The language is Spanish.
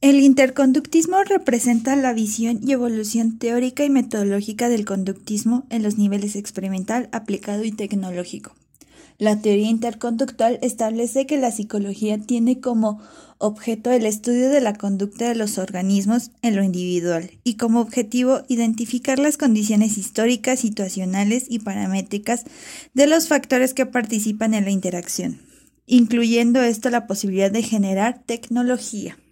El interconductismo representa la visión y evolución teórica y metodológica del conductismo en los niveles experimental, aplicado y tecnológico. La teoría interconductual establece que la psicología tiene como objeto el estudio de la conducta de los organismos en lo individual y como objetivo identificar las condiciones históricas, situacionales y paramétricas de los factores que participan en la interacción, incluyendo esto la posibilidad de generar tecnología.